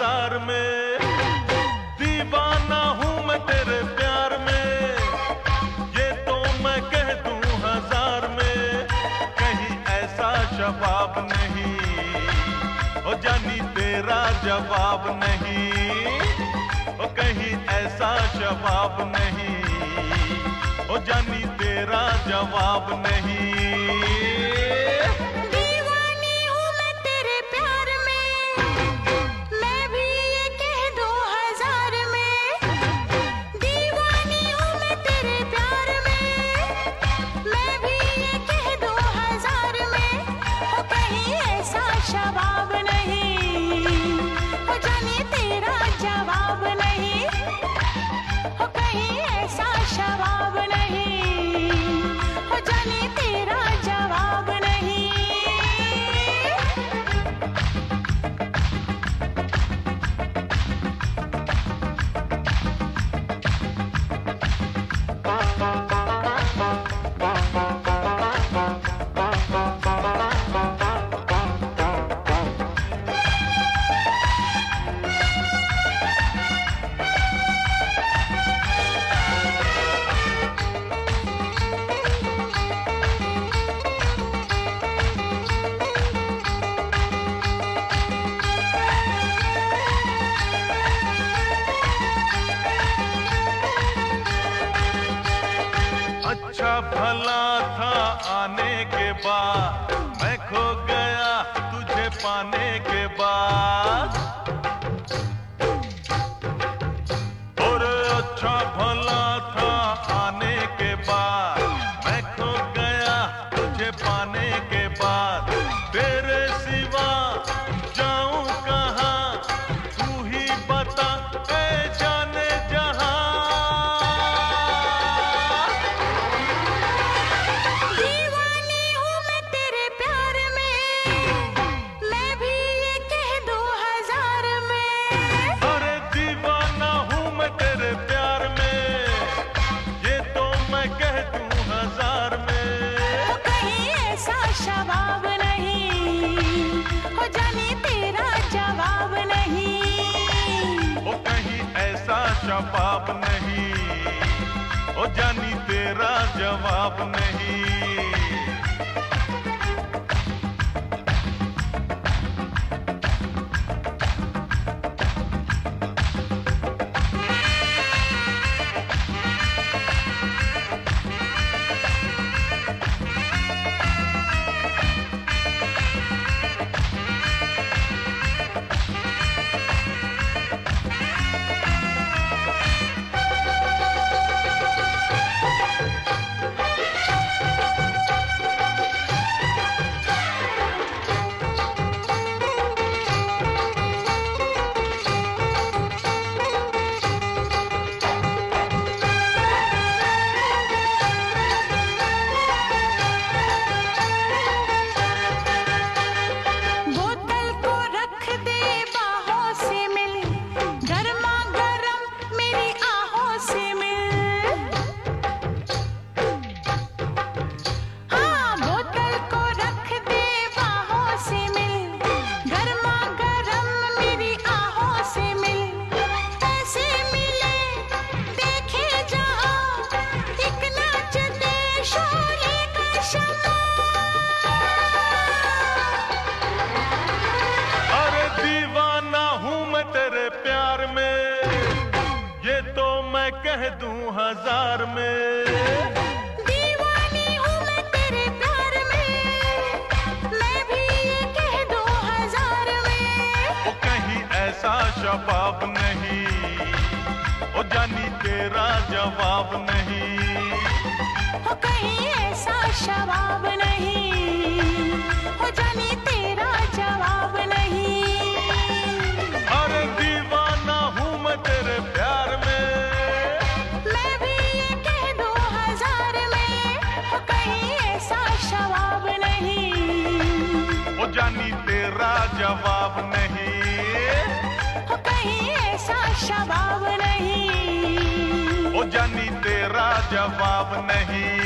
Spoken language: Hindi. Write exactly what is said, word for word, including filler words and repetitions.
हजार में, दीवाना हूँ मैं तेरे प्यार में, ये तो मैं कह दूं हजार में, कहीं ऐसा जवाब नहीं, ओ जानी तेरा जवाब नहीं, ओ कहीं ऐसा जवाब नहीं, ओ जानी तेरा जवाब नहीं। अच्छा भला था आने के बाद, मैं खो गया तुझे पाने के बाद, और अच्छा भला था आने के बाद, मैं खो गया तुझे पाने के बाद, तेरे सिवा जाऊं कहाँ, तू ही बता ऐ जाने जहां। जवाब नहीं, हो जानी तेरा जवाब नहीं, ओ कहीं ऐसा जवाब नहीं, ओ जानी तेरा जवाब नहीं। कह दूं हजार में, दीवानी हूँ मैं तेरे प्यार में, मैं भी ये कह दूं हजार में, ओ कहीं ऐसा जवाब नहीं, ओ जानी तेरा जवाब नहीं, ओ कहीं ऐसा जवाब नहीं, ओ जानी तेरा जवाब नहीं। अरे दीवाना हूँ मैं तेरे प्यार में, जानी तेरा जवाब नहीं, हो कहीं ऐसा जवाब नहीं, ओ जानी तेरा जवाब नहीं।